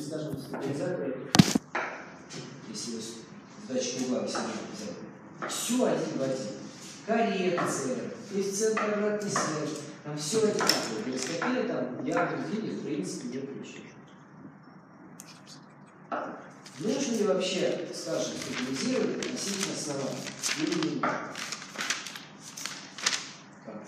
скажем, в стабилизаторе, если вы с датчика угла взяли, все один в один. Коррекция, коэффициент обратной связи, там все одинаково. Гироскопия там в явном виде, в принципе, не включена. Нужно ли вообще, скажем, стабилизировать относительно основания? Или нет? Как?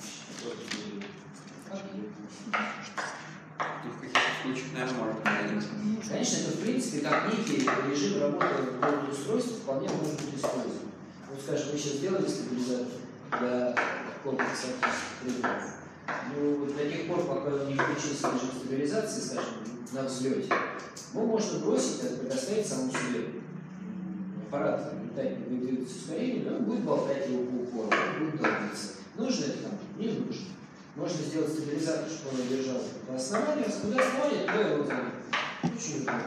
В каких-то случаях, наверное, можно. Конечно, это в принципе как некий режим работы устройства вполне может быть использован. Вот, скажем, мы сейчас сделали стабилизатор для комплекса оптических приборов. Ну, до тех пор, пока он не включился режим стабилизации, скажем, на взлете, его можно бросить, это предоставить самому себе. Аппарат летает, будет двигаться с ускорением, но он будет болтать его по упору, он будет долбиться. Нужно это там? Не нужно. Можно сделать стабилизатор, чтобы он держал по основанию, а куда основание, то его там. Очень удобно.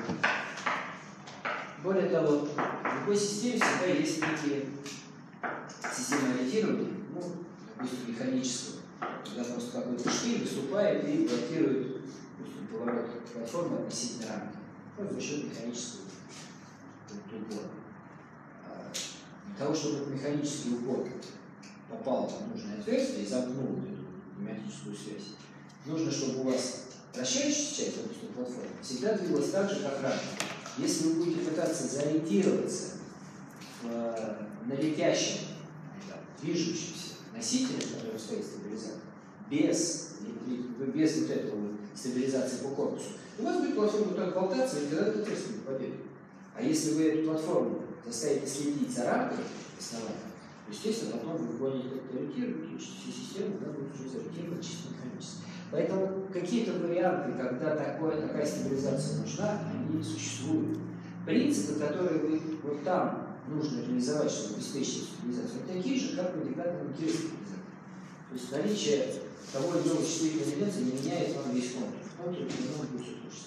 Более того, в любой системе всегда есть некие системы ориентирования, ну, допустим, механического, когда просто какой-то шпиль выступает и блокирует, допустим, поворот платформы относительно рамки. Ну, за счет механического упора. Для того, чтобы этот механический упор попал в нужное отверстие и замкнул эту пневматическую связь, нужно, чтобы у вас вращающаяся часть, допустим, платформы, всегда двигалась так же, как раньше. Если вы будете пытаться сориентироваться на летящем, движущемся носителе, который стоит стабилизатор, без вот этого стабилизации по корпусу, у вас будет платформа так болтаться, и тогда этот отверстие не попадет. А если вы эту платформу заставите следить за рамкой основания, то, естественно, потом вы гоните как-то ориентируете, и всю систему будет уже сориентирована чисто механически. Поэтому какие-то варианты, когда такая стабилизация нужна, они существуют. Принципы, которые вы вот там нужно реализовать, чтобы обеспечить стабилизацию, вот такие же, как в индикаторном стабилизаторе. То есть наличие того или иного чувствительного элемента не меняет вам весь контур. Контур не может быть все то же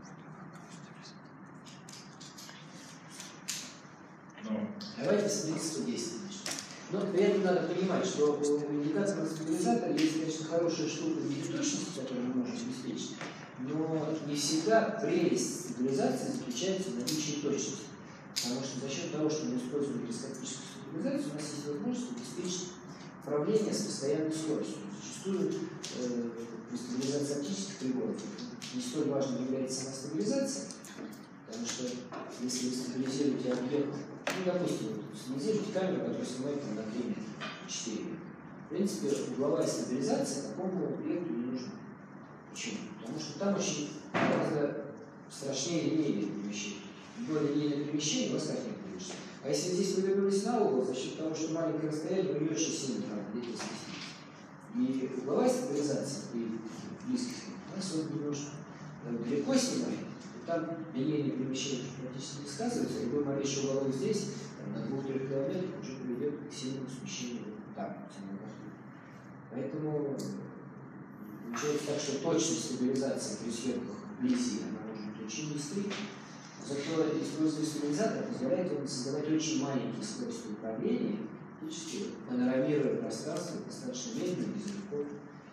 самое. Давайте с принципа действия начнем. Но при этом надо понимать, что у индикаторного стабилизатора есть, конечно, хорошая штука в виде точности, которую мы можем обеспечить, но не всегда прелесть стабилизации заключается в наличии точности. Потому что за счет того, что мы используем гироскопическую стабилизацию, у нас есть возможность обеспечить управление с постоянной скоростью. Зачастую при стабилизации оптических приборов не столь важной является сама стабилизация, потому что если вы стабилизируете объект, ну, допустим, стабилизируете камеру, которая снимает на 3 метра, 4 метра. В принципе, угловая стабилизация такому объекту не нужна. Почему? Потому что там очень гораздо страшнее линейное перемещение. Более линейное перемещение у вас как не получится. А если здесь вы вернулись на угол, за счет того, что маленькое расстояние, вы не очень сильно летите сместить. И угловая стабилизация при близких у нас он немножко далеко снимает. Там линейное перемещение практически не сказывается, любой малейший уголок здесь, там, на 2-3 километрах уже приведет к сильному смещению там, поэтому получается так, что точность стабилизации при съемках вблизи она может быть очень низкой, зато использование стабилизатора позволяет вам создавать очень маленькие скорости управления, фактически панорамируя пространство достаточно медленно, без рывков,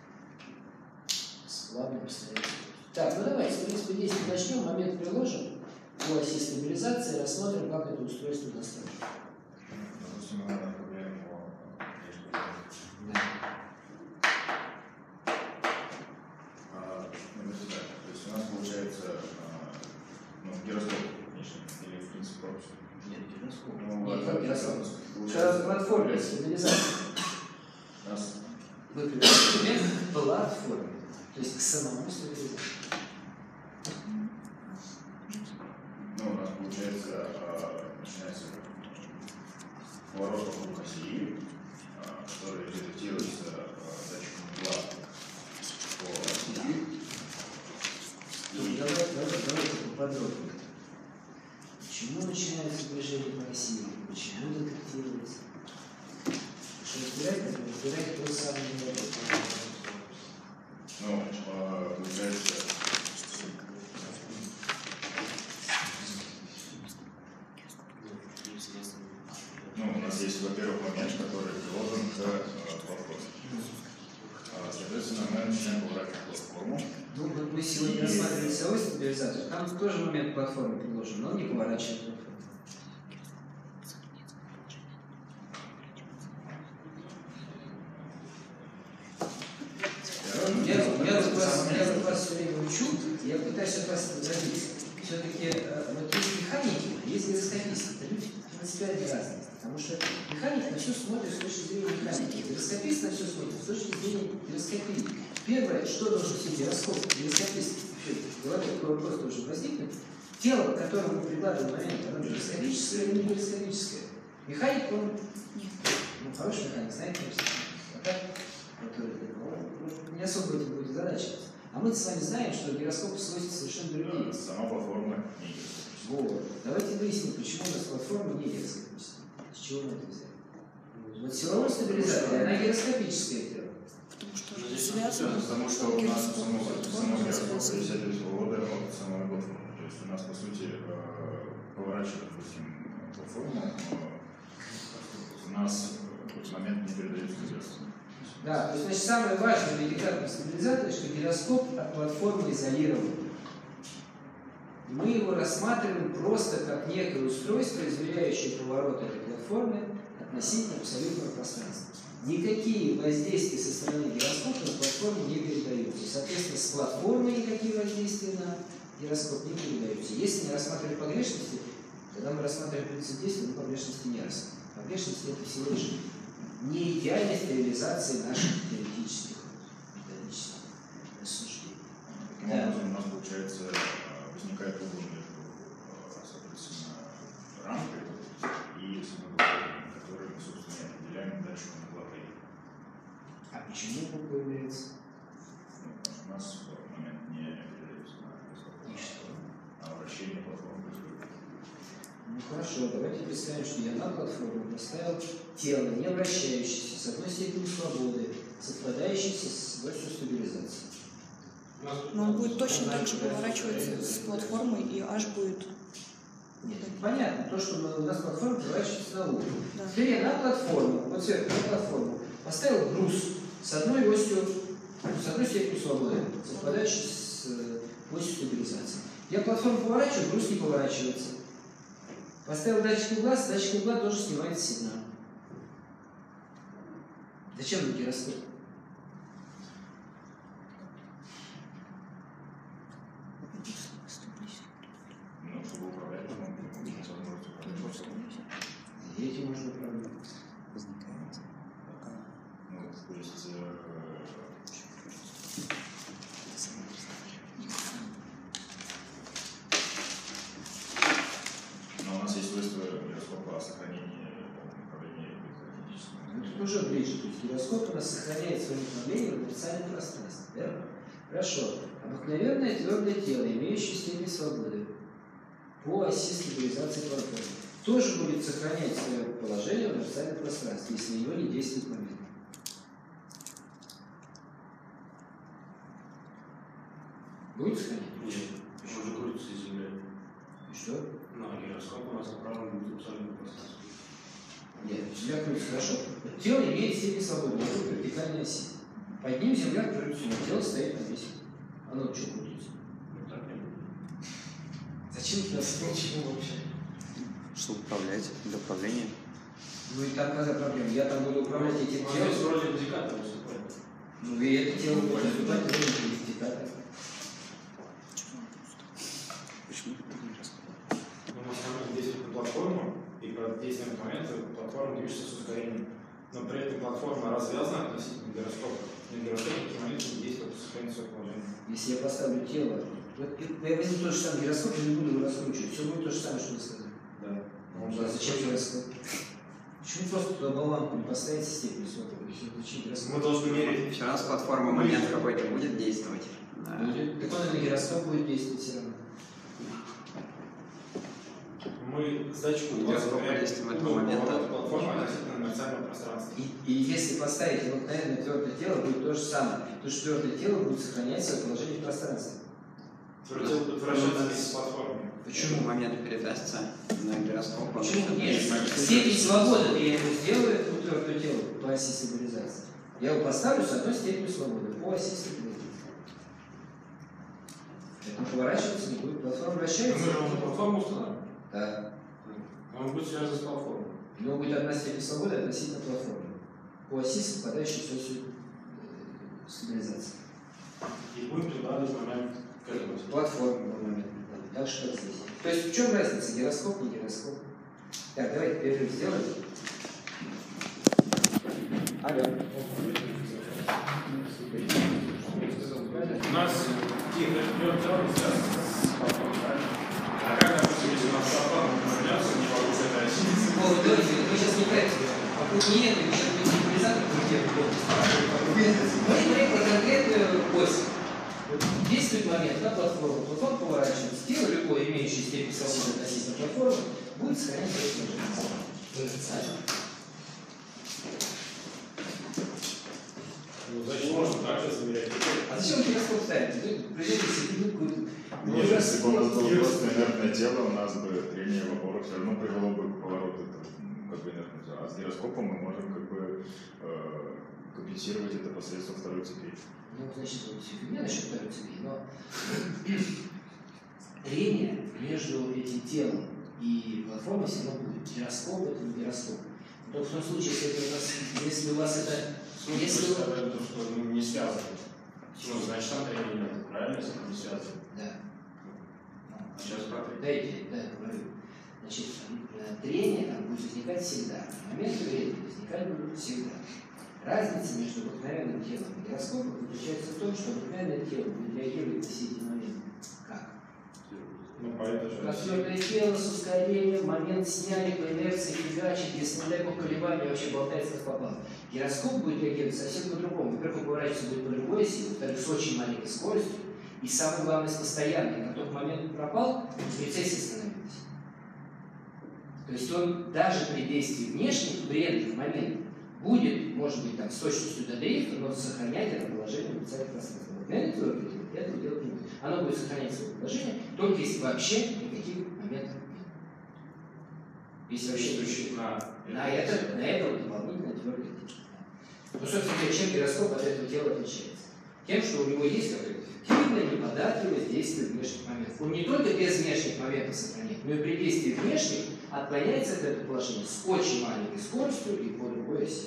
с плавным постоянным. Так, ну давайте, в принципе, действие начнем, момент приложим по оси стабилизации, рассмотрим, как это устройство настроено. Да. То есть у нас получается гироскоп, конечно, или в принципе корпус? Нет, гироскоп. Нет, как гироскоп. Это платформа стабилизации. Вы приводите к платформе, то есть к самому стабилизатору. Ну, у нас получается, начинается поворот вокруг оси, который редактируется датчиком угла по оси. Давайте поподробнее. Почему начинается движение по оси? Почему детектируется? Что разбирать то самое не. Ну, получается, у нас есть, во-первых, момент, который приложен к платформе. Соответственно, мы начинаем поворачивать платформу. Ну, вот мы сегодня рассматривали стабилизатор. Там тоже момент платформы предложен, но он не поворачивает платформу. Я вас все время учу, я пытаюсь от вас добиться. Все-таки вот есть механики, есть гироскописты. Это люди принципиально разные. Потому что механик на все смотрит с точки зрения механики. Гироскопист на все смотрит с точки зрения гироскопии. Первое, что должен себе гироскоп, гироскопист, в голове такой вопрос тоже возникнет. Тело, к которому мы прикладываем момент, оно гироскопическое или не гироскопическое? Механик, он хороший механик, знает, конечно. А так, не особо этим будет задачиваться. А мы с вами знаем, что гироскоп свойства совершенно другие. Сама платформа не гироскопическая. Вот. Давайте выясним, почему у нас платформа не гироскопическая. С чего мы это взяли? Вот силовой стабилизатор, она гироскопическое тело. Потому что связано. Потому что у нас само гироскоп зависит свобода от самой платформы. То есть у нас, по сути, поворачивая, допустим, платформу, у нас в этот момент не передается гироскоп. Да, то есть, значит, самое важное в индикаторном стабилизаторе, что гироскоп от платформы изолирован. Мы его рассматриваем просто как некое устройство, измеряющее поворот этой платформы относительно абсолютного пространства. Никакие воздействия со стороны гироскопа на платформу не передаются. Соответственно, с платформы никакие воздействия на гироскоп не передаются. Если не рассматривать погрешности, когда мы рассматриваем принцип действия, мы погрешности не рассматриваем. Погрешности это всего лишь не идеальность реализации наших теоретических методических рассуждений. Таким образом, у нас, получается, возникает угол между, соответственно, рамкой и самой, которую мы, собственно, определяем дальше на угловые. А почему буква является? Потому что у нас в этот момент не определяется на платформу, а вращение платформы происходит. Ну хорошо, давайте представим, что я на платформу поставил тело, не вращающееся, с одной степенью свободы, совпадающееся с большой стабилизацией. Но он будет точно так же поворачиваться с платформой, и H будет. Нет, понятно, то, что у нас платформа поворачивается на луну. Да. Теперь я на платформу, вот сверху на платформу, поставил груз с одной осью, с одной степенью свободы, совпадающей с осью стабилизации. Я платформу поворачиваю, груз не поворачивается. Поставил датчик угла тоже снимает сигнал. Зачем нам гироскоп? Ну, чтобы управлять, нужно возможность управлять. И этим можно управлять. Ну, то есть, но у нас есть свойство гироскопа сохранения направления электрогенетического. Ну, тут уже ближе. То есть гироскоп у нас сохраняет свое направление в отрицательном пространстве. Верно? Хорошо. Обыкновенное твердое тело, имеющее степень свободы по оси стабилизации платформы, тоже будет сохранять свое положение в отрицательном пространстве, если на него не действует момент. Будет сохранять? Нет, он же крутится из земли. И что? Ну, а гироскоп у нас направлен в абсолютное пространство. Нет, Земля крутится хорошо. Тело имеет степень свободы вокруг вертикальной оси. Под ним Земля крутится, но тело стоит на месте. Оно что крутится? Ну, так не будет. Зачем туда чему вообще? Чтобы управлять, для управления. Ну и там какая проблема? Я там буду управлять этим Он здесь в телом. роли индикатора выступает. Ну и это тело будет выступать в роли индикатора. Почему это не рассказывать? Мы можем действовать на платформу, и под действием момента платформа движется с ускорением. Но при этом платформа развязана относительно гироскопа. На гироскопе в этот момент не действует сохранить свое положение. Если я поставлю тело, вот я возьму тот же самый гироскоп и не буду его раскручивать. Все будет то же самое, что вы сказали. Да. А зачем гироскоп? Почему просто туда болванку не поставить со степенью свободы? Зачем гироскоп? Мы должны мерить. Все равно с платформы момент какой-то будет действовать. Да. Будет. Так он и на гироскоп будет действовать все равно. Мы сдачку Гироскоп действует в этот момент. платформы относительно инерциального пространства. И если поставить обыкновенное твердое тело, будет то же самое. Потому что твердое тело будет сохранять свое положение в пространстве. Твердое будет вращаться вместе с платформой. Почему момент передастся на гироскоп? Почему нет? Степень свободы я его сделаю, это твердое тело по оси стабилизации. Я его поставлю с одной степенью свободы по оси стабилизации. Поэтому поворачиваться не будет. Платформа Мы вращается. же уже платформу устанавливаем. Да. Он будет связан с платформой. Но будет одна степень свободы относительно платформы. По оси, совпадающей с осью стабилизации. И будем прикладывать момент к этому. Платформу в момент. Так что как здесь. То есть в чем разница? Гироскоп, не гироскоп? Так, давайте перерыв сделаем. Алло. У нас тихо, идет целый связан с платформой, правильно? А как, допустим, если у нас платформа поменялся, не получится это осилиться? О, давайте, мы сейчас не про это. А тут не это, мы сейчас будем стабилизатор мы говорим про конкретную ось. Вот действует момент на платформу, платформа поворачивается. Тело любое, имеющее степень свободы относительно платформы, будет сохранять свою жизнь. Ну, значит, можно так же замерять. А зачем гироскоп ставить? Придете себе какую-то... Нет, если бы у нас было просто инертное тело, у нас бы трение в опорах все равно привело бы к повороту как бы инертное тело. А с гироскопом мы можем как бы компенсировать это посредством второй цепи. Ну, значит, вот все фигня насчет второй цепи, но трение между этим телом и платформой все равно будет. Гироскоп это не гироскоп. Но в том случае, если у вас это... Если сказать, что не связано. Ну, значит, там трение нет, правильно, если не связано? Да. А сейчас проверим. Дайте, да, говорю. Значит, трение там будет возникать всегда. Моменты времени возникать будут всегда. Разница между обыкновенным телом и гироскопом заключается в том, что обыкновенное тело будет реагировать на все эти моменты. Как? Ну, поэтому Развернутое тело с ускорением, момент сняли по инерции, фигачит, если не дай бог колебания, вообще болтается как попало. Гироскоп будет реагировать совсем по-другому. Во-первых, он поворачиваться будет по другой оси, во-вторых, с очень маленькой скоростью, и самое главное, с постоянной. Как только момент пропал, рецессия остановилась. То есть он даже при действии внешних вредных моментов будет, может быть, там, с точностью до дрейфа, но сохранять это положение в отрицательном пространстве. Вот на этого делать не будет. Оно будет сохранять свое положение, только если вообще никаких моментов нет. Если вообще на это дополнительно твердое тело. Ну, собственно говоря, чем гироскоп от этого тела отличается? Тем, что у него есть какое-то эффективное, неподатливое действие внешних моментов. Он не только без внешних моментов сохраняет, но и при действии внешних отклоняется от этого положения с очень маленькой скоростью и по другой оси.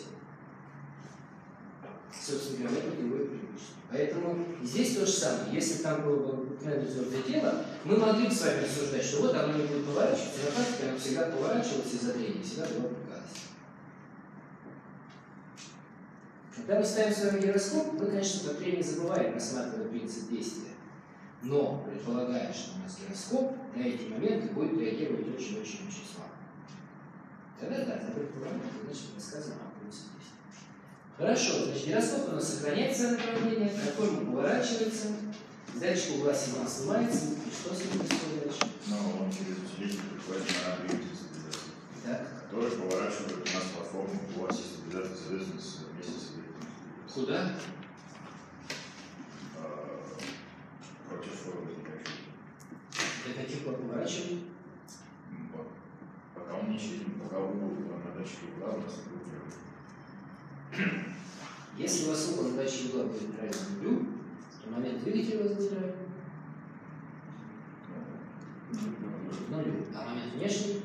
Собственно говоря, это другое преимущество. Поэтому здесь то же самое. Если там было бы обыкновенное твердое тело, мы могли бы с вами рассуждать, что вот оно не будет поворачиваться, на практике оно всегда поворачивалось из-за трения, всегда была гадость. Когда мы ставим с вами гироскоп, мы, конечно, про трение забываем, рассматривая принцип действия. Но предполагая, что у нас гироскоп на эти моменты будет реагировать очень-очень-очень слабо. Тогда да, это предполагает, значит, рассказываем о принципе действия. Хорошо, значит, гироскоп у нас сохраняет свое направление, платформа поворачивается, датчик угла сигнал снимается, и что с ним происходит дальше? Но он через усилитель приходит на двигатель стабилизации, Так. который поворачивает у нас платформу по оси стабилизации, соответственно, вместе с двигателем. Куда? Против возникающего. Для каких поворачиваний? Вот. Пока он не исчезнет, пока угол на датчике угла у нас не будет верный. Если у вас угол на датчике угла будет равен нулю, то момент двигателя у вас будет равен нулю, а момент внешний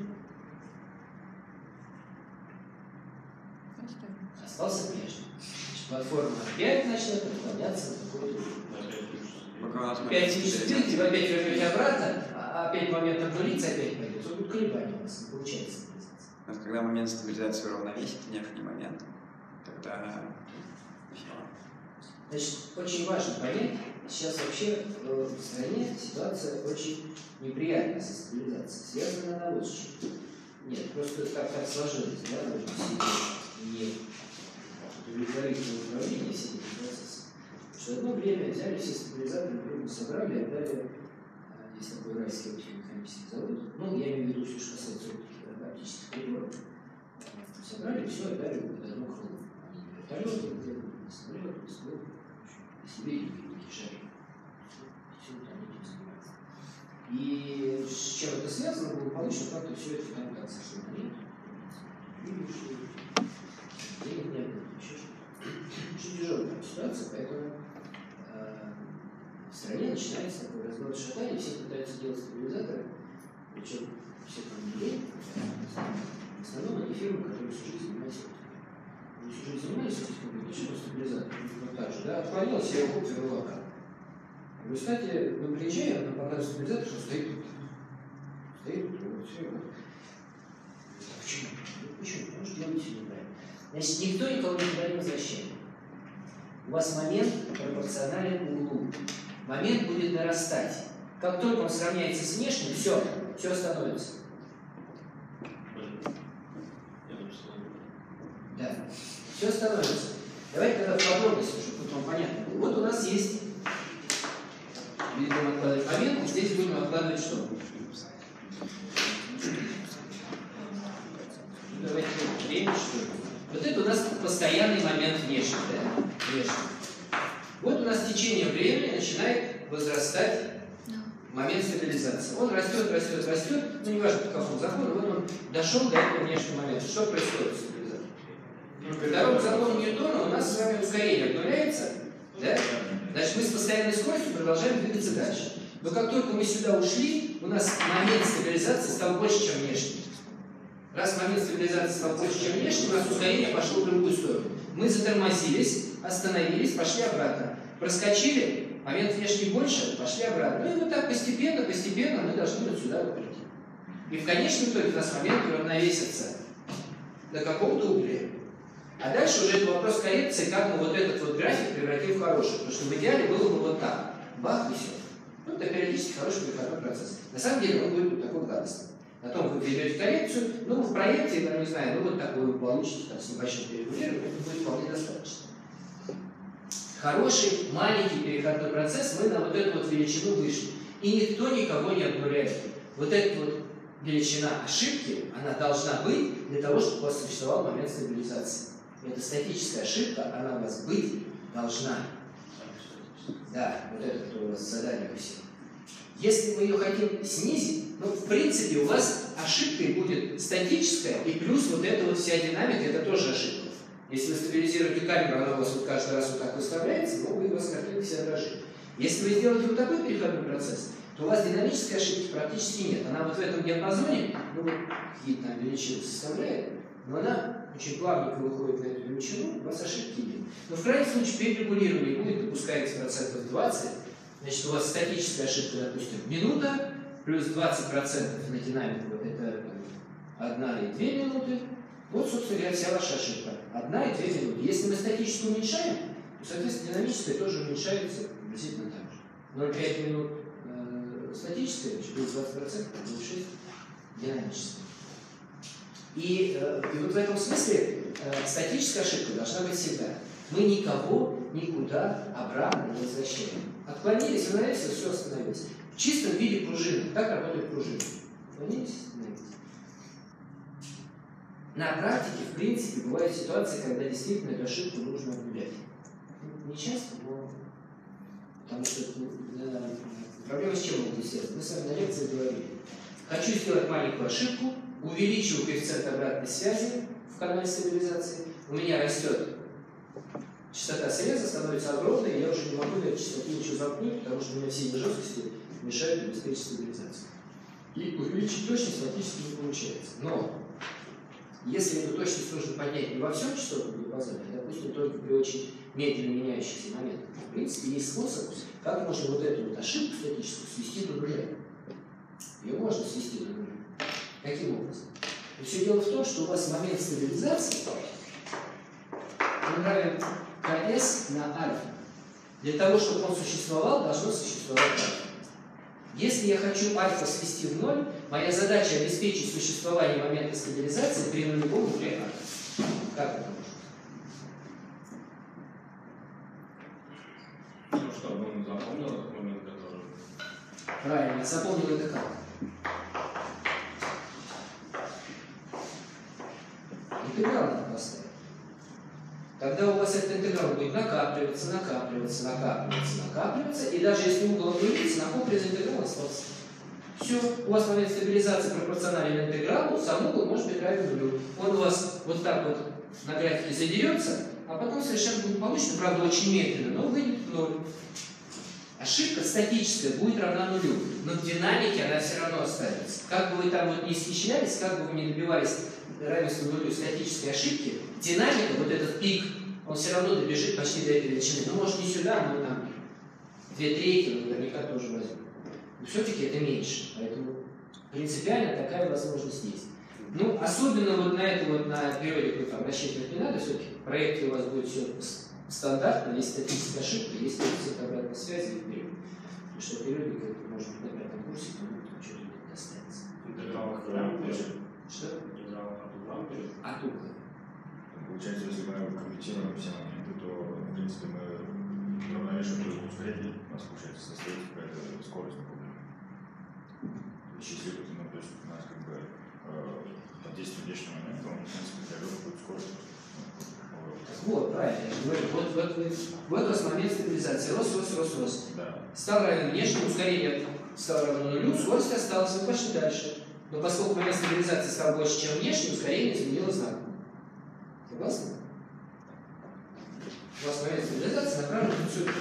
остался прежним. Значит, платформа опять начнет отклоняться на какой-то угол. Пока у нас Опять двигатель, вы опять вернете обратно, а опять момент обнулится, опять пойдет. Вот тут колебания у вас не получается. Когда момент стабилизации уравновесит внешний момент, тогда все. Значит, очень важно понять, сейчас вообще в стране ситуация очень неприятная со стабилизацией. Связана она вот с чем. Нет, просто так сложилось, да, не удовлетворительное управление всеми этими процессами. Что одно время взяли все стабилизаторы, например, собрали и отдали, есть такой уральский оптико-механический завод, ну, я имею в виду, что касается оптических приборов, собрали все, отдали под одну крыло. Они вертолеты делали, самолеты, беспилотные, себе и такие шарики. Все вот они этим занимаются. И с чем это связано, было получено, как-то все это там как сошло на нет. Денег не было, еще что-то. Очень тяжелая ситуация, поэтому в стране начинается такой разворот шатания, все пытаются делать стабилизаторы, причем все там в основном они фирмы, которые всю жизнь занимаются оптикой. Они всю жизнь занимались оптикой, говорят, что стабилизатор? Вот так же, да, отклонился, я его вернул обратно. В результате мы приезжаем, нам показывают стабилизатор, что стоит тут. Стоит тут, вот, все, вот. Почему? Почему? Потому что делаете неправильно. Значит, никто никого никуда не возвращает. У вас момент пропорционален углу. Момент будет нарастать. Как только он сравняется с внешним, все остановится. Да, все остановится. Давайте тогда в подробности, чтобы вам понятно было. Вот у нас есть, будем откладывать момент, здесь будем откладывать что? Давайте время, что ли? Вот это у нас постоянный момент внешний, да? Внешний. Вот у нас в течение времени начинает возрастать момент стабилизации. Он растет, растет, растет, ну не важно, по какому закону, вот он дошел до этого внешнего момента. Что происходит с стабилизацией? По второму закону Ньютона у нас с вами ускорение обнуляется, да? Значит, мы с постоянной скоростью продолжаем двигаться дальше. Но как только мы сюда ушли, у нас момент стабилизации стал больше, чем внешний. Раз момент стабилизации стал больше, чем внешний, у нас ускорение пошло в другую сторону. Мы затормозились, остановились, пошли обратно. Проскочили, момент внешний больше, пошли обратно. Ну и вот так постепенно, постепенно мы должны вот сюда вот прийти. И в конечном итоге у нас момент уравновесится до какого-то угля. А дальше уже это вопрос коррекции, как мы вот этот вот график превратим в хороший. Потому что в идеале было бы вот так. Бах и все. Ну, это периодически хороший переходной процесс. На самом деле он будет вот такой гадостный. Потом вы ведете коррекцию, ну, в проекте, я не знаю, ну, вот такой вы получите там, с небольшим перерегулированием, это будет вполне достаточно. Хороший, маленький переходной процесс, мы на вот эту вот величину вышли. И никто никого не обнуляет. Вот эта вот величина ошибки, она должна быть для того, чтобы у вас существовал момент стабилизации. Это статическая ошибка, она у вас быть должна. Да, вот это, которое у вас задание у всех. Если мы ее хотим снизить, ну, в принципе, у вас ошибкой будет статическая, и плюс вот эта вот вся динамика, это тоже ошибка. Если вы стабилизируете камеру, она у вас вот каждый раз вот так выставляется, ну, вы у вас картинка вся дрожит. Если вы сделаете вот такой переходной процесс, то у вас динамической ошибки практически нет. Она вот в этом диапазоне, ну, какие-то там величины составляет, но она очень плавненько выходит на эту величину, у вас ошибки нет. Но в крайнем случае перерегулирование будет, допускается процентов 20, значит, у вас статическая ошибка, допустим, минута, плюс 20% на динамику, вот это 1 и 2 минуты. Вот, собственно говоря, вся ваша ошибка. 1 и 2 минуты. Если мы статическую уменьшаем, то, соответственно, динамическая тоже уменьшается приблизительно так же. 0,5 минут статическая, плюс 20%, плюс 6 динамическая. И вот в этом смысле статическая ошибка должна быть всегда. Мы никого никуда обратно не возвращаем. Отклонились, остановились, все остановилось. В чистом виде пружины. Как работает пружина? Отклонились, остановились. На практике, в принципе, бывают ситуации, когда действительно эту ошибку нужно обнулять. Не часто, но потому что проблема с чем могут связана? Мы с вами на лекции говорили. Хочу сделать маленькую ошибку, увеличиваю коэффициент обратной связи в канале стабилизации, у меня растет частота среза, становится огромной, и я уже не могу на этой частоте ничего замкнуть, потому что у меня все эти жесткости мешают обеспечить стабилизацию. И увеличить точность фактически не получается. Но если эту точность нужно поднять не во всем частотном диапазоне, а, допустим, только при очень медленно меняющихся моментах, в принципе, есть способ, как можно вот эту вот ошибку статическую свести до нуля. Ее можно свести до нуля. Каким образом? И все дело в том, что у вас момент стабилизации мы равен КС на альфа. Для того, чтобы он существовал, должно существовать альфа. Если я хочу альфа свести в ноль, моя задача обеспечить существование момента стабилизации при нулевом угле альфа. Как это можно? Ну, чтобы он запомнил этот момент, который... Правильно, запомнил это как? Интеграл надо поставить. Тогда у вас этот интеграл будет накапливаться, накапливаться, накапливаться, накапливаться, и даже если угол обнулится, накоплен интеграл остался. Все, у вас момент стабилизации пропорционален интегралу, сам угол может быть равен нулю. Он у вас вот так вот на графике задерется, а потом совершенно благополучно, правда очень медленно, но выйдет в ноль. ошибка статическая будет равна нулю, но в динамике она все равно останется. Как бы вы там вот не исчислялись, как бы вы не добивались равенства нулю статической ошибки, динамика, вот этот пик, он все равно добежит почти до этой величины. Ну, может, не сюда, но там 2/3, наверняка тоже возьмем. Но все-таки это меньше, поэтому принципиально такая возможность есть. Ну, особенно вот на это вот на периодику там рассчитывать не надо, все-таки в проекте у вас будет все стандартно, есть статическая ошибка, есть коэффициент обратной связи и вперед. Потому что периодика, это может быть на 5-м курсе, кому-то что-то достанется. Интеграл от угла вперед. Что? Интеграл от угла вперед. От угла. Получается, если мы комментируем все моменты, то, в принципе, мы равновешиваем друг другу средний, у нас, получается, состоит какая-то скорость, например. Счастливый, ну, то есть у нас как бы под действием внешнего момента, он, в принципе, дает какую-то скорость. Вот, правильно, я говорю, вот у вас момент стабилизации. Рост. Да. Стал равен внешнему, ускорение стало равно нулю, скорость осталась, вы пошли дальше. Но поскольку момент стабилизации стал больше, чем внешний, ускорение изменило знак. Согласны? У вас момент стабилизации направлен сюда.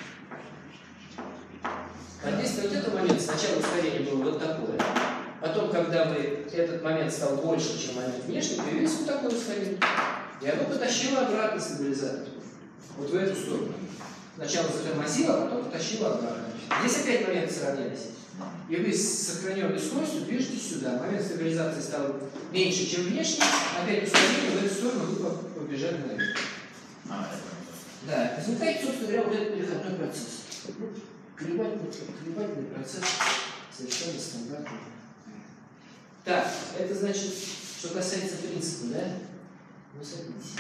Под действием этого момента сначала ускорение было вот такое. Потом, когда этот момент стал больше, чем момент внешний, появилось вот такое ускорение. И оно потащило обратно стабилизатор. Вот в эту сторону. Сначала затормозило, а потом потащило обратно. Здесь опять моменты сравнялись. И вы с сохраненной скоростью движетесь сюда. Момент стабилизации стал меньше, чем внешний. Опять ускорение в эту сторону вы побежали наверх. Да, возникает, собственно говоря, вот этот переходной процесс. Колебательный процесс совершенно стандартный. Так, это значит, что касается принципа, да? Ну, садитесь.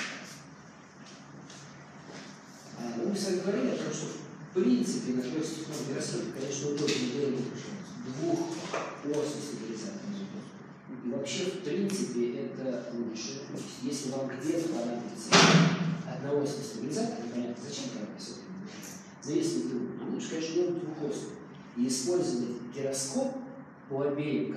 Мы с вами говорили о том, что в принципе на трехстепенном гироскопе, конечно, удобнее делать двухосный стабилизатор. И вообще, в принципе, это лучше. Если вам где-то понадобится одноосный стабилизатор, непонятно зачем там особенно, но если вдруг, то лучше, конечно, делать двухосный. И использовать гироскоп по обеим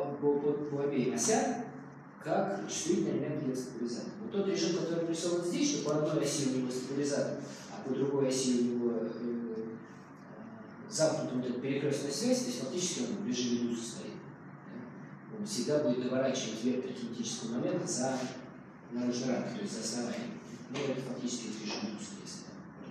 осям как чувствительный элемент для стабилизатора. Вот тот режим, который нарисован здесь, что по одной оси у него стабилизатор, а по другой оси у него замкнута вот эта перекрестная связь, то есть фактически он в режиме нуса стоит. Он всегда будет доворачивать вектор кинетического момента за наружной рамкой, то есть за основанием. Но это фактически режим нуса, если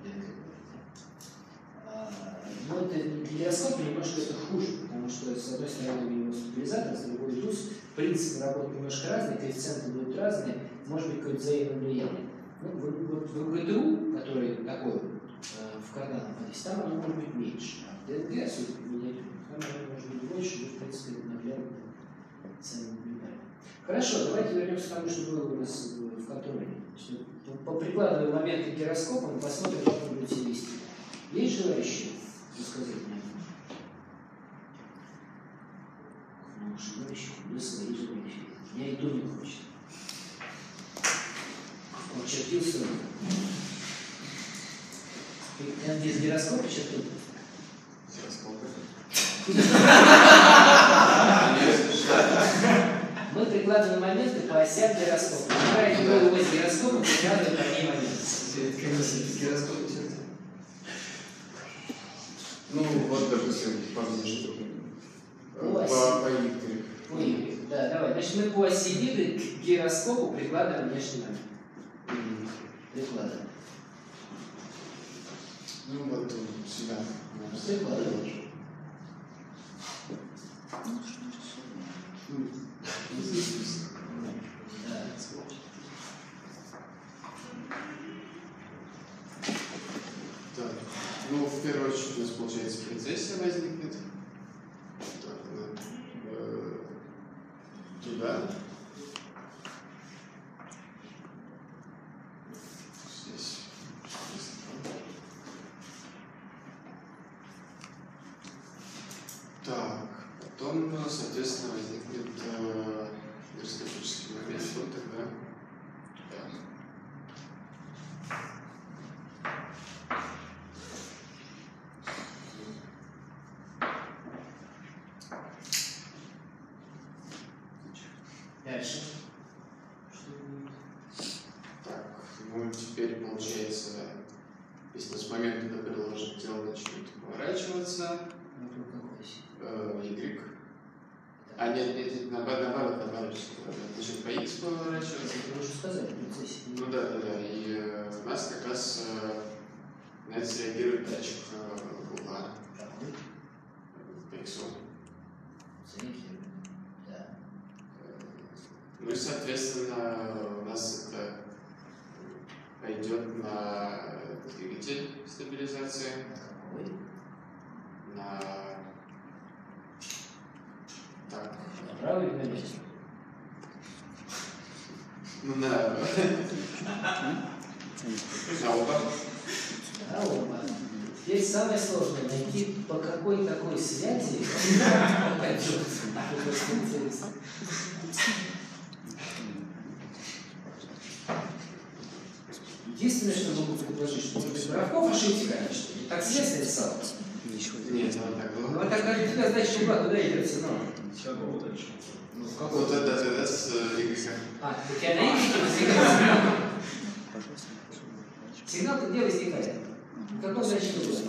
но это для гироскопа немножко это хуже, потому что с одной стороны у него стабилизатор, с другой туз. Принципы работы немножко разные, коэффициенты будут разные, может быть какое-то взаимное влияние. Ну, вот в ГТУ, который такой в карданном подвесе, там оно может быть меньше. А в ДНГ, особенно в миниатюре, там оно может быть больше, но в принципе наглядно сами наблюдаем. Хорошо, давайте вернемся к тому, что было у нас в контроле. По прикладываем моменты гироскопа, мы посмотрим, как вы будете вести. Есть желающие рассказать мне? Ну, желающие, у меня свои желающие. Я и то не хочет. Он чертился. Я без гироскопа чертил? Мы прикладываем моменты по осям гироскопа. Выбираем любую ось гироскопа, прикладываем по ней моменты. Без гироскопа чертил. Ну, вот, допустим, по внешнему. По Y. Да, давай. Значит, мы по оси виды к гироскопу прикладываем внешний момент. Прикладываем. Ну, вот сюда. Прикладываем. Так, ну, в первую очередь у нас, получается, прецессия возникнет. Так, туда. Здесь. Так, потом, соответственно, возникнет гироскопический момент, вот тогда. Дальше. Так, ну теперь получается, если с момента до приложения тело начнет поворачиваться, А нет, наоборот. Значит, по X поворачивается. Это можно сказать в процессе. Ну да. И у нас как раз на это реагирует датчик угла по X. Да. Ну и, соответственно, у нас это пойдет на двигатель стабилизации, на... Так. Направо или налево? Ну, на оба. На оба. Здесь самое сложное найти, по какой такой связи пойдет. Интересно. Единственное, что могу предложить, что Боровков ошибся, конечно. Так связь нарисовал. Нет, он так было. Ну а так как тебя, значит, куда идет сигнал? Вот это с Y. А, у тебя на Y возникает сигнал. Сигнал-то где возникает? В каком значении было?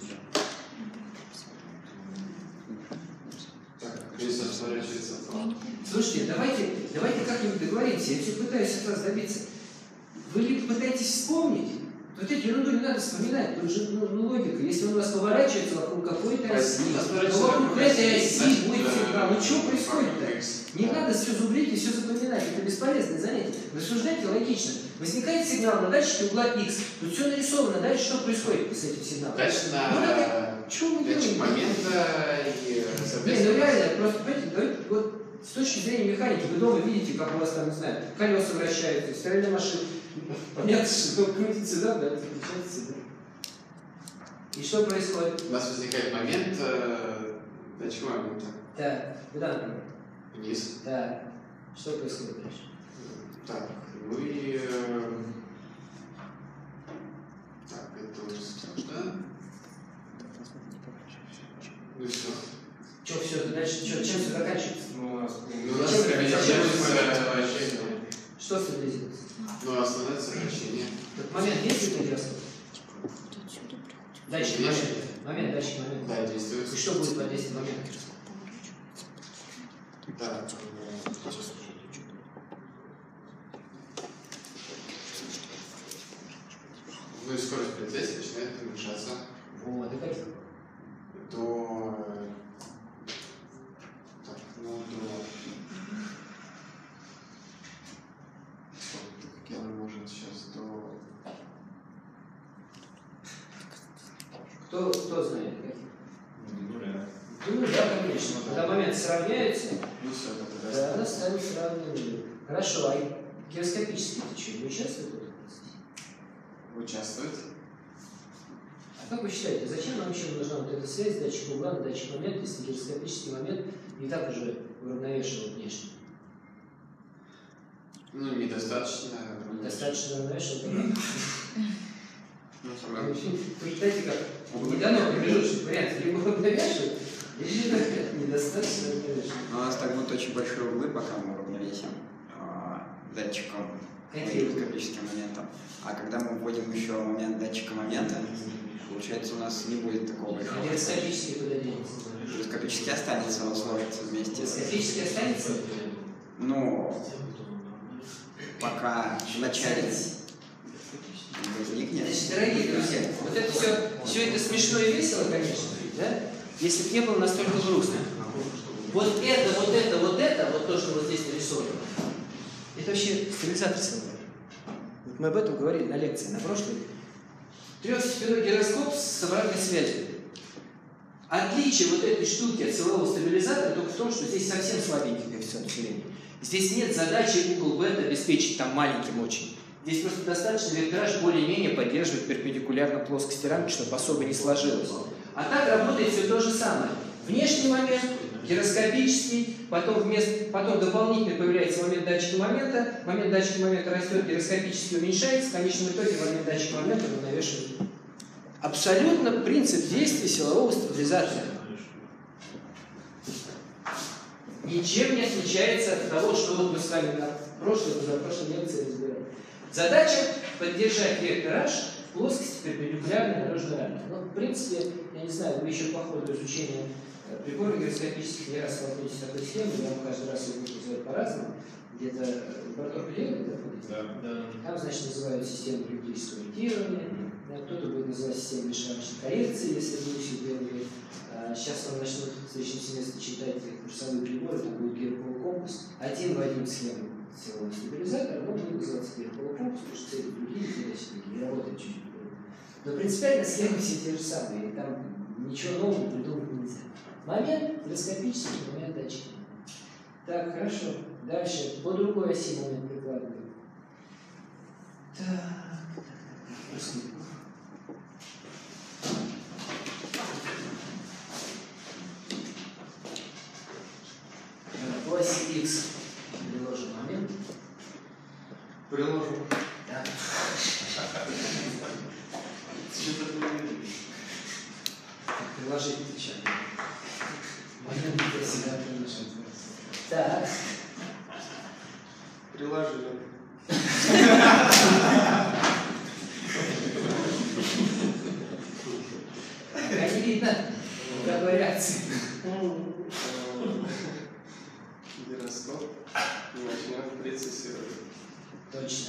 Так, здесь разворачивается. Слушайте, давайте как-нибудь договоримся. Я все пытаюсь от вас добиться. Вы либо пытаетесь вспомнить, вот эту ерунду не надо вспоминать, тут же логика. Если он у вас поворачивается вокруг какой-то оси, то вокруг этой оси будет сигнал. Ну что происходит-то? Не надо все зубрить и все запоминать. Это бесполезное занятие. Рассуждайте логично. Возникает сигнал на датчике угла X. Тут все нарисовано. Дальше что происходит с этим сигналом? Дальше на датчик момента и, соответственно... Не, ну реально, просто, понимаете, вот с точки зрения механики, вы дома видите, как у вас там, не знаю, колеса вращаются, стиральная машина. Понятно, что крутится, да, переключается, да. И что происходит? У нас возникает момент датчика момента. Так, куда например? Вниз. Так, что происходит дальше? Так, ну и... Так, это у нас да? Ну и все. Что все, дальше, чем все заканчивается? Ну, у нас... Ну, у нас стабилизируется вращение. Что стабилизируется? Ну, основное вращение. Этот момент действует на гироскоп? Датчик момент. Момент, датчик момент. Да, действует. И что будет под действием момента? Так, ну и скорость процесса начинает уменьшаться Вот, и как? до... Так, ну до... Сколько она может сейчас до... Кто знает? Нуля. Ну да, конечно. Когда моменты сравняются, Ну все, это да, она станет сравнивать. Хорошо, а гироскопические течения не участвуют в этом процессе? участвует. А как вы считаете, зачем нам вообще нужна вот эта связь датчика угла на датчик момента, если гироскопический момент и так уже уравновешивает внешне? Ну, недостаточно. Достаточно уравновешивает? Ну, согласен. Вы считаете, как не дано промежуточных вариантов, либо уравновешивает, или недостаточно уравновешивает? У нас так будут очень большие углы, пока мы уравновесим датчиком гироскопическим моментом. А когда мы вводим еще момент датчика момента, получается, у нас не будет такого большого. А гироскопический куда денется? Гироскопический останется, он сложится вместе. Гироскопический останется? Ну, пока вначале возникнет. Значит, дорогие друзья, вот это все это смешно и весело, конечно, да? Если бы не было настолько грустно. Вот то, что вот здесь нарисовано, это вообще стабилизатор силовой. Вот мы об этом говорили на лекции, на прошлой. Трехстепенной гироскоп с обратной связью. Отличие вот этой штуки от силового стабилизатора только в том, что здесь совсем слабенький коэффициент усиления. Здесь нет задачи угол бета обеспечить там маленьким очень. Здесь просто достаточно вектораж более-менее поддерживать перпендикулярно плоскости рамки, чтобы особо не сложилось. А так работает все то же самое. Внешний момент, гироскопический, потом дополнительно появляется момент датчика момента растет, гироскопически уменьшается, в конечном итоге момент датчика момента уравновешивает. Абсолютно принцип действия силового стабилизатора. Ничем не отличается от того, что вот мы с вами на прошлой лекции разбирали. Задача поддержать вектор H в плоскости перпендикулярной дорожной рамки. Ну, в принципе, я не знаю, вы еще по ходу изучения Приборы гироскопических не раз столкнетесь с такой схемой, я вам каждый раз его называют по-разному. Где-то лабораторию делают, да? Да. Там, значит, называют систему электрического ориентирования, кто-то будет называть систему бесшабашной коррекции, если вы все делали. Сейчас вам начнут в следующем семестре читать курсовые приборы, там будет гирковый компас. Один в один схему силового стабилизатора, но будет называться гирковый компас, потому что цели другие, задачи другие, работают чуть-чуть. Но принципиально схемы все те же самые, и там ничего нового придумать нельзя. Момент гироскопический, момент датчика. Так, хорошо. Дальше по другой оси момент прикладываем. Так. По оси X приложим момент. Приложим. Да. Приложить сейчас. Момент для себя приложить. Так. Приложили. Как не видно, какой реакции. Гироскоп. Начнем процессировать. Точно.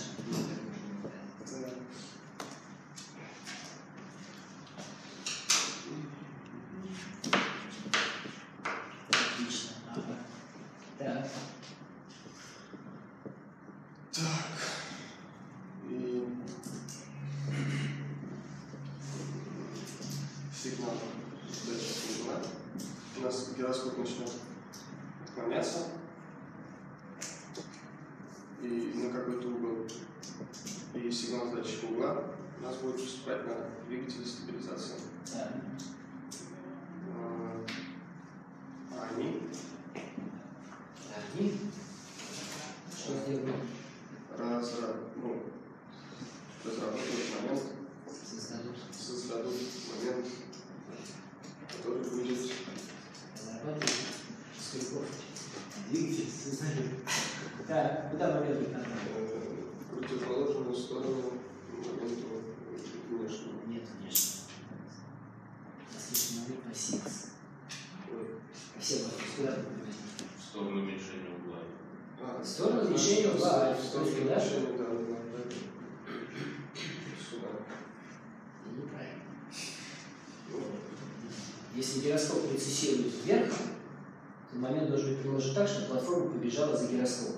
Отлично. Ага. Так. И сигнал датчик нужна. У нас гироскоп начнет отклоняться. И на какой-то угол. И сигнал с датчика угла у нас будет поступать на двигатель стабилизации. Так. Они Они. Что сделают? Разработают момент, создадут момент, который будет Разрабатывают скрипов. Двигатель создают. Так, куда момент будет направлен? в противоположную сторону моменту внешнего. Нет, конечно. Послушай, момент по сикс. Все вопросы куда направлены? В сторону уменьшения угла. В сторону уменьшения угла. В сторону уменьшения, да, угла. Сюда. Неправильно. Если гироскоп прецессирует вверх, то момент должен быть приложен так, чтобы платформа побежала за гироскопом.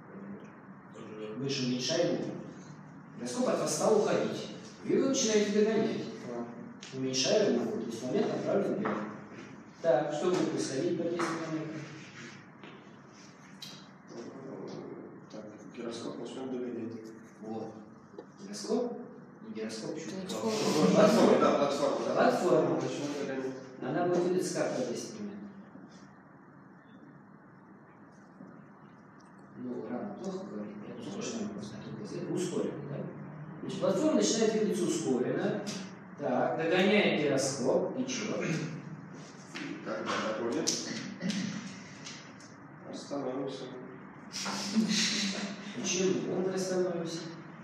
Выше уменьшаем угол. Гироскоп от вас стал уходить. И вы начинаете догонять. Уменьшая угол. То есть момент направлен вверх. Так, что будет происходить под действием момента? Так, гироскоп начнет догонять. Вот. Гироскоп? Не гироскоп, почему? Платформа, да, платформа. Платформа. Начнет догонять. Она будет двигаться как под действием момента? Ну, рано плохо говорить, я тут точно просто ускоренно, да? Значит, платформа начинает двигаться ускоренно. Так, догоняет гироскоп, и чего? Когда догонит, остановимся. Почему мы остановимся?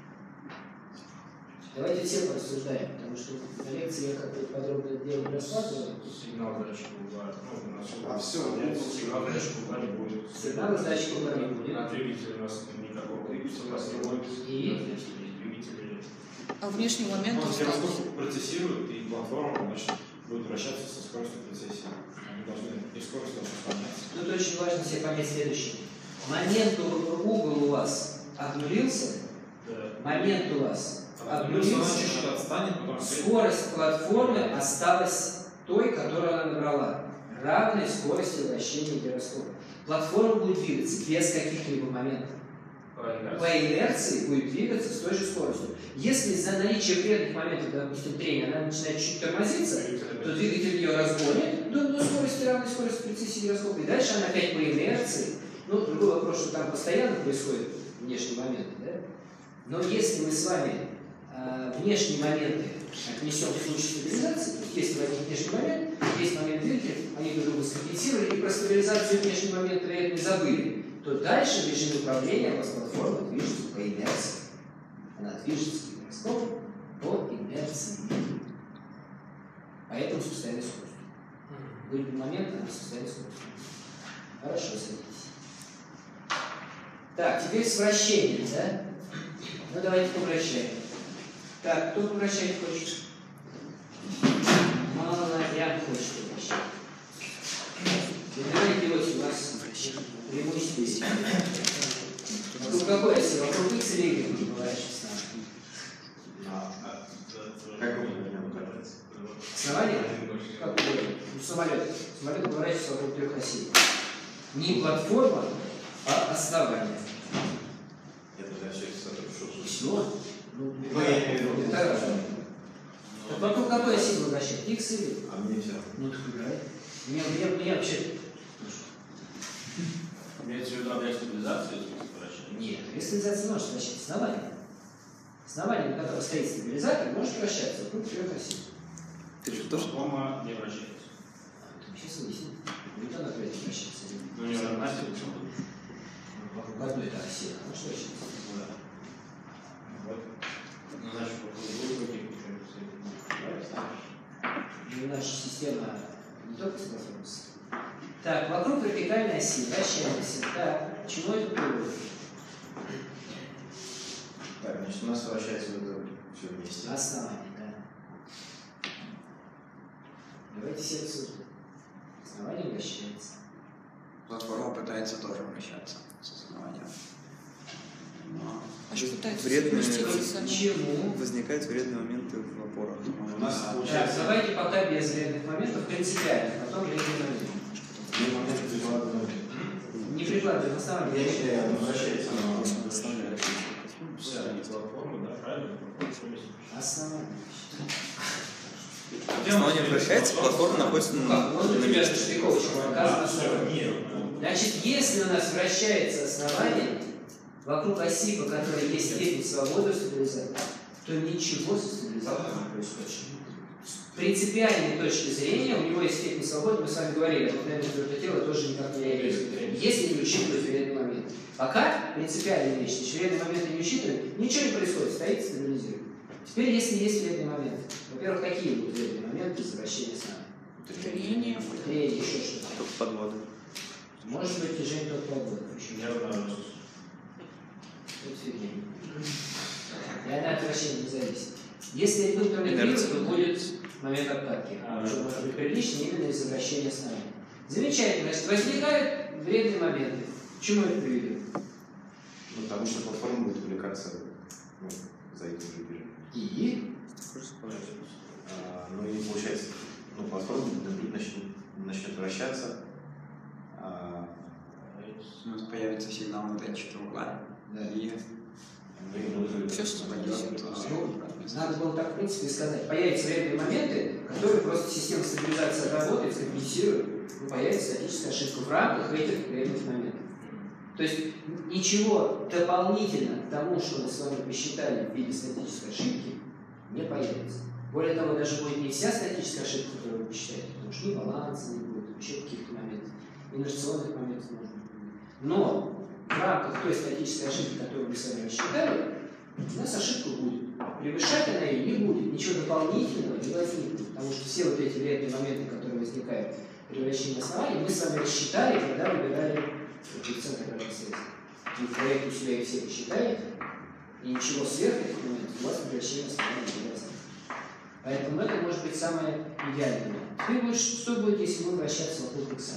Давайте все порассуждаем, потому что на лекции я как-то подробно это дело не рассказывал. Сигнал датчика угла. Ну, у нас А все, сигнал датчика угла не будет. Сигнал датчика угла не будет. На двигателе у нас никакого двигателя у нас не будет. И? Двигатели. А внешний момент Ну, остался. гироскоп процессирует, и платформа, значит, будет вращаться со скоростью процессии. Они должны, и скорость должна сохраняться. Тут очень важно себе понять следующее. Момент угол у вас обнулился, момент у вас обнулился, отстанет, потом скорость платформы осталась той, которую она набрала, равной скорости вращения гироскопа. Платформа будет двигаться без каких-либо моментов. По инерции будет двигаться с той же скоростью. Если из-за наличия вредных моментов, допустим, трения, она начинает чуть тормозиться, то двигатель ее разгонит до скорости равной скорости прецессии гироскопа. И дальше она опять по инерции. Ну, другой вопрос, что там постоянно происходят внешние моменты, да? Но если мы с вами внешние моменты отнесем в случае стабилизации, то есть если возник внешний момент, есть момент двигателя, они друг друга скомпенсировали, и про стабилизацию внешнего момента при этом не забыли, то дальше в режиме управления у вас платформа движется по инерции. Она движется с гироскопом по инерции. Поэтому с постоянной скоростью. Будет момент, она состоит скоростью. Хорошо, садитесь. Так, теперь с вращением, да? Ну, давайте повращаем. Так, кто повращать хочет? Малорян хочет повращать. Выбирайте вот у вас преимущество есть. Вокруг какой оси? Вокруг X или Y поворачивается надо? Как у меня укажется? Основание? Как угодно. Ну, самолет. Самолет поворачивается вокруг 3 осей. Не платформа, а основание. Я тогда все это шутку. Все? Ну, я имею в виду. Так вокруг какой оси вы вращаете? X или? А мне все. Ну, так выбирай. Мне вообще... Имеется в виду объект стабилизации, вращения? Нет, стабилизация может вращать основание. Основание, на котором стоит стабилизатор, может вращаться вокруг 3 осей. Ты что, платформа не вращается? Сейчас выясним. Будет она опять вращаться. Ну, не равнасти, почему? Вокруг одной оси она может вращаться. Да. Вот. Ну, значит, вокруг двух каких-то еще. И наша система не только синхронится. Так, вокруг вертикальной оси вращаемся. Так, к чему это приводит? Так, значит, у нас вращается вот это все вместе. Основание, да. Давайте все обсудим. Основание вращается. Платформа пытается тоже вращаться с основанием. Но А что пытается Вредные совместить с Почему? возникают вредные моменты в опорах. У нас Так, получается... давайте пока без вредных моментов, принципиально, потом вредные моменты. Не прикладываем основание. Я считаю, вращается, но... Платформа, да, правильно? Основание. Основание вращается, платформа находится Ну на как? Вот, например, Штриховичем оказано основание. Нет. Значит, если у нас вращается основание вокруг оси, по которой есть степень свободы стабилизатора, то ничего со стабилизатором не происходит. С принципиальной точки зрения у него есть степень свободы, мы с вами говорили, а вот на это тело тоже никак не реагирует, если не учитывать вредный момент. Пока принципиальные вещи, если вредные моменты не учитываем, ничего не происходит, стоит стабилизирует. Теперь, если есть вредный момент, во-первых, какие будут вредные моменты из вращения основания? Трение, еще что-то. только под воду. Может быть, тяжелее только погода. Я равнаюсь. Это фигня. И она от вращения не зависит. Если редуктор мигрирует, то будет момент обкатки. Что может быть прилично именно из-за вращения основания. Замечательно. Значит, возникают вредные моменты. К чему это приведет? Ну, потому что платформа будет увлекаться за этим же периодом. И? Ну и получается, платформа начнет вращаться. у нас появится сигнал на датчике угла. Да. И Все, что пойдет. Надо было так, в принципе, сказать. Появятся вредные моменты, которые просто система стабилизации отработает, скомпенсирует, и появится статическая ошибка в рамках этих вредных моментов. То есть ничего дополнительно к тому, что мы с вами посчитали в виде статической ошибки, не появится. Более того, даже будет не вся статическая ошибка, которую вы посчитаете, потому что ни баланса не будет, еще каких-то моментов, инерционных моментов может быть. Но в рамках той статической ошибки, которую мы с вами рассчитали, у нас ошибка будет. Превышать она ее не будет, ничего дополнительного не возникнет, потому что все вот эти вредные моменты, которые возникают при вращении основания, мы с вами рассчитали, когда выбирали коэффициент обратной связи. Вы в проекте у себя их все посчитаете, и ничего сверх этих моментов у вас при вращении основания не возникнет. Поэтому это может быть самое идеальное. Теперь что будет, если мы вращаться вокруг икса?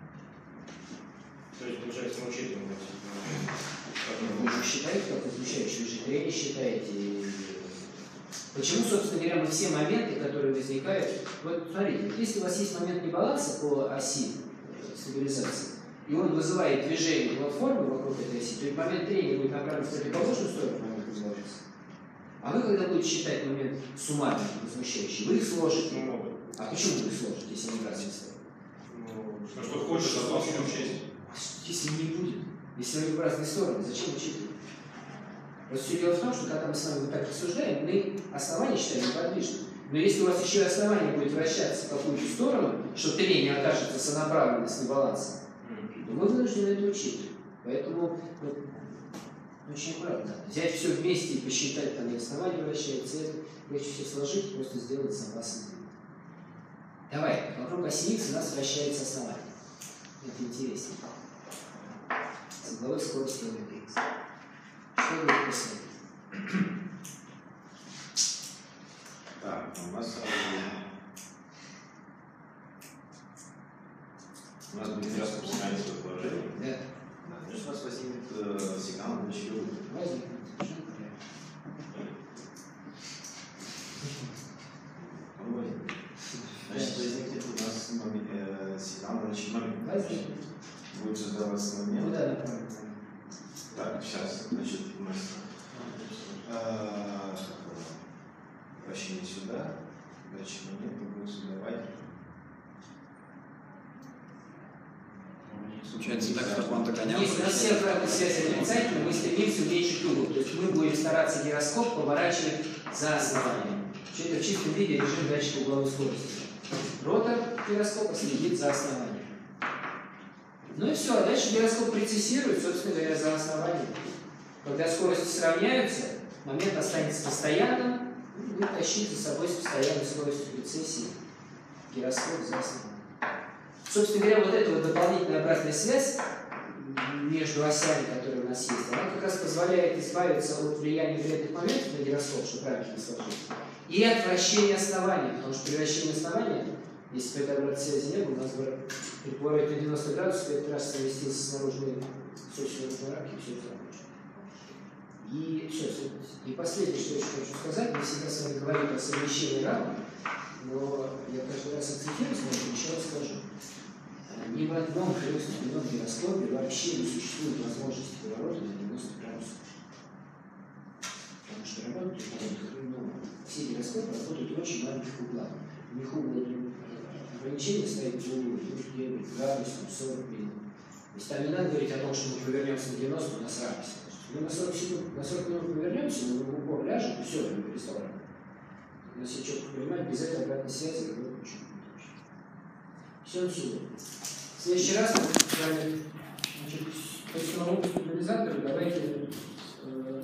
То есть, получается, мы учитываем Вы же считаете, как изучающий, вы же трение считаете. Почему, собственно говоря, мы все моменты, которые возникают... Вот смотрите, вот если у вас есть момент небаланса по оси стабилизации, и он вызывает движение платформы вокруг этой оси, то есть момент трения будет направлен в противоположную сторону момента изложения. А вы, когда будете считать момент суммарный, возмущающий, вы их сложите. А почему вы их сложите, если они разные стороны? Что хочешь, а то что учесть. Если не будет, если они в разные стороны, зачем учитывать? Просто все дело в том, что когда мы с вами вот так рассуждаем, мы основание считаем неподвижным. Но если у вас еще и основание будет вращаться в какую-то сторону, что трение окажется сонаправленно с небалансом, то мы вынуждены это учитывать. Поэтому очень аккуратно. Взять все вместе и посчитать, там и основание вращается, это легче все сложить, просто сделать согласно. Давай, вокруг оси Х у нас вращается основание. Это интереснее. С угловой скоростью ω. Что будет после? Так, у нас будет гироскоп снимается в положении. Да. Значит, у нас возникнет сигнал на ночью. Возникнет. Значит, возникнет у нас сигнал на ночной момент. Возникнет. Будет создаваться момент. Куда направлен? Так, сейчас, значит, у нас вращение сюда, дальше момент будет создавать. Получается так, что он догонял. Если у нас все обратные связи отрицательные, мы стремимся уменьшить угол. То есть мы будем стараться гироскоп поворачивать за основанием. Это в чистом виде режим датчика угловой скорости. Ротор гироскопа следит за основанием. Ну и все, а дальше гироскоп прецессирует, собственно говоря, за основанием. Когда скорости сравняются, момент останется постоянным и будет тащить за собой с постоянной скоростью прецессии гироскоп за основанием. Собственно говоря, вот эта вот дополнительная обратная связь между осями, которые у нас есть, она как раз позволяет избавиться от влияния вредных моментов на гироскоп, что правильно сложить, и от вращения основания, потому что при вращении основания, если бы этой обратной связи не было, у нас бы при повороте на 90 градусов 5 раз совместился с наружной сочной рамки, и все это закончилось. И все. И последнее, что я еще хочу сказать, мы всегда с вами говорим про совмещение рамок, но я каждый раз акцентируюсь, но еще раз скажу. Ни в одном трехстепенном гироскопе вообще не существует возможности поворота на 90 градусов. Потому что работают, все гироскопы работают в очень маленьких углах. У них угол ограничения стоит в углу, 9 градусов, 40 минут. То есть там не надо говорить о том, что мы повернемся на 90, у нас радость. Мы на 40 секунд, на 40 минут повернемся, мы в упор ляжем, и все, мы перестал работать. Надо себе четко понимать, без этой обратной связи работать очень не точно. Все отсюда. В следующий раз мы с вами, значит, по стабилизатору давайте